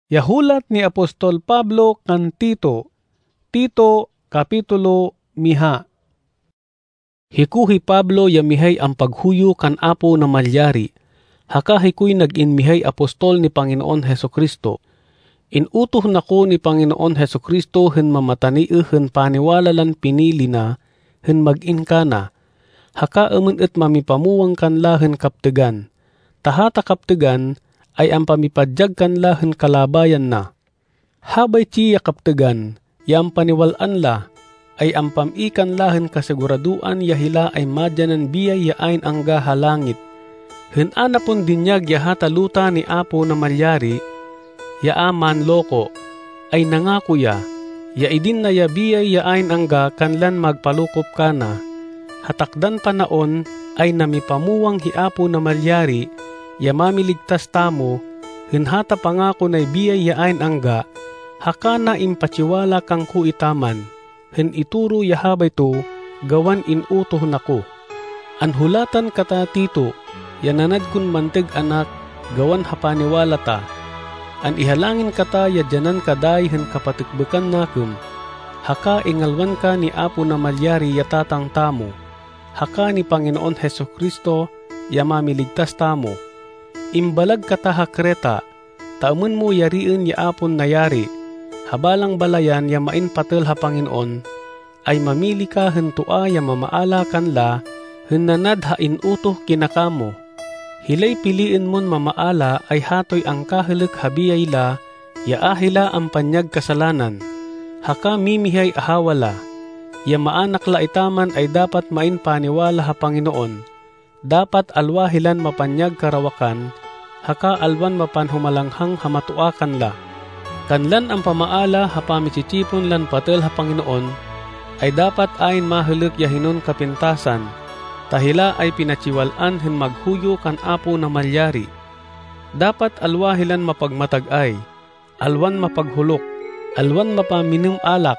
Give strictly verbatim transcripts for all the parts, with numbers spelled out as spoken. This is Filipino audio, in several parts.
Yahulat ni Apostol Pablo kan Tito, Tito Kapitulo miha. Hikuhi Pablo ya mihay ang paghuyo kan Apo na malyari, haka hikuy nag-inmihay apostol ni Panginoon Heso Kristo. Inutoh nako ni Panginoon Heso Kristo hen mamatanii hen paniwala lan pinili na hen mag-in kana, haka amen et mamipamuwang kanla hen kaptegan. Tahata kaptegan ay ang pamipadyag kanla hen kalabayan na. Habay tiya kaptegan, yam paniwalaan la, ay ang pamikan lahen kasiguraduan yahila ay madyanan biyay yain ang gahalangit. Hen anapon dinyag yahata luta ni Apo na malyari, yaaman loko, ay nangako ya, yaidin na yabiyay yain ang ga kanlan magpalukop kana. Hatakdan panaon ay namipamuwang hi Apo na malyari, ya mamiligtas tamo, hen hata pangako na biyay yain ang ga, haka na impachiwala kang ku itaman, hen ituro yahabay to, gawan inutoh nako. Anhulatan kata Tito, yananad kun manteg anak, gawan hapaniwala ta. An ihalangin kata yadyanan kaday hen kapatikbekan nakem, haka ingalwan ka ni Apo na malyari yatatang tamo, haka ni Panginoon Heso Kristo yamamiligtas tamo. Imbalag kata hakreta, taumen mo yariin ya Apon nayari, habalang balayan ya main patel ha Panginoon, ay mamili ka hen tua ya mamaala kanla, hen nanad ha inutoh kinakamo. Hilay piliin mon mamaala ay hatoy ang kahilik habiyay la, ya ahila ang panyag kasalanan, haka mimihay ahawala. Ya maanak la itaman ay dapat main paniwala ha Panginoon, dapat alwahilan mapanyag karawakan, haka alwan mapanhumalanghang hamatuakan la. Kanlan ang pamaala ha pamichitipon lan patel ha Panginoon, ay dapat ayn mahilik yahinon kapintasan, tahila ay pinachiwalan hen maghuyo kan Apo na malyari. Dapat alwahilan mapagmatag-ay, alwan mapaghulok, alwan mapaminum alak,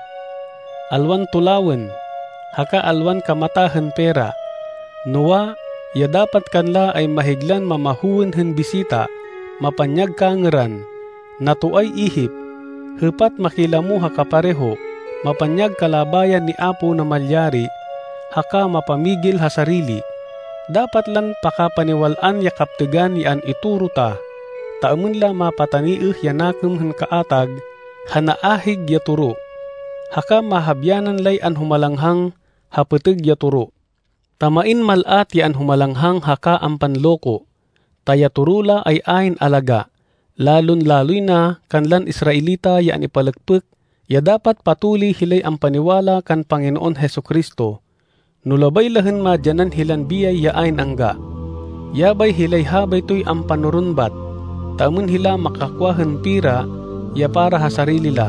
alwan tulawen, haka alwan kamatahen pera. Nuwa, ya dapat kanla ay mahiglan mamahuwen hen bisita, mapanyag kangeran, natuay ihip, hepat makilamu hakapareho, mapanyag kalabayan ni Apo na malyari, haka mapamigil ha sarili. Dapat lan pakapaniwalaan ya kaptegan yan ituro ta, taumen la mapataniih yanakem hen kaatag, hanaahig ya turo, haka mahabyanan lay an humalanghang hapeteg ya turo. Tamain malat yan humalanghang haka ang panloko, taya turula ay ain alaga, lalon laloy na kanlan Israelita yan ipalagpek, ya dapat patuli hilay ang paniwala kan Panginoon Heso Kristo. Nulabay lahen madyanan hilan biyay yain angga. Yabay hilay habay to'y ang panurunbat, tamen hila makakwahen pira, ya para ha sarili la.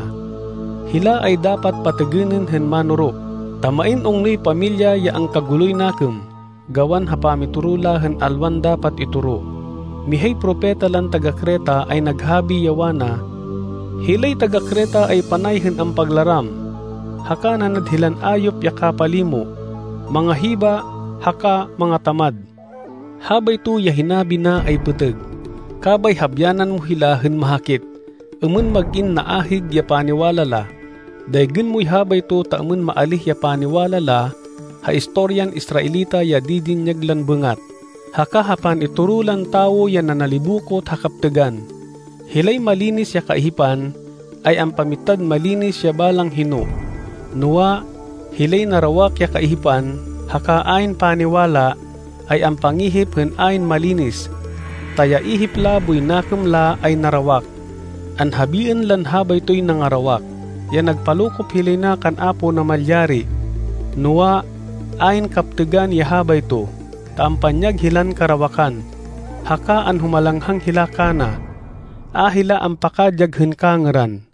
Hila ay dapat pategenin hen manuro. Tamain ongnoy pamilya ya ang kaguloy nakem, gawan hapamiturula hen alwan dapat ituro. Mihay propeta lan taga Kreta ay naghabi yawana, hilay taga Kreta ay panay hen ang paglaram, haka nanadhilan ayop ya kapalimo, mga hiba, haka mga tamad. Habay tu ya hinabi na ay peteg, kabay habyanan mo hila hen mahakit, emen mag-in naahig ya paniwala la. Daygen mo'y habay to taamen maalih ya paniwala la, ha istoryan Israelita ya didinyag lan bengat, haka hapan iturulan tawo ya nanalibukot hakaptegan. Hilay malinis ya kaihipan, ay ang pamitad malinis ya balang hino. Nuwa, hilay narawak ya kaihipan, haka ayn paniwala, ay ang pangihip hen ayn malinis, taya ihip laboy nakem la ay narawak. An habien lan habay to'y nangarawak, ya nagpalukop hilay na kan Apo na malyari. Nuwa, ayn kaptegan yahabay to, taampanyag hilan karawakan, haka an humalanghang hilakana, ahila ang pakadyag hen kangeran.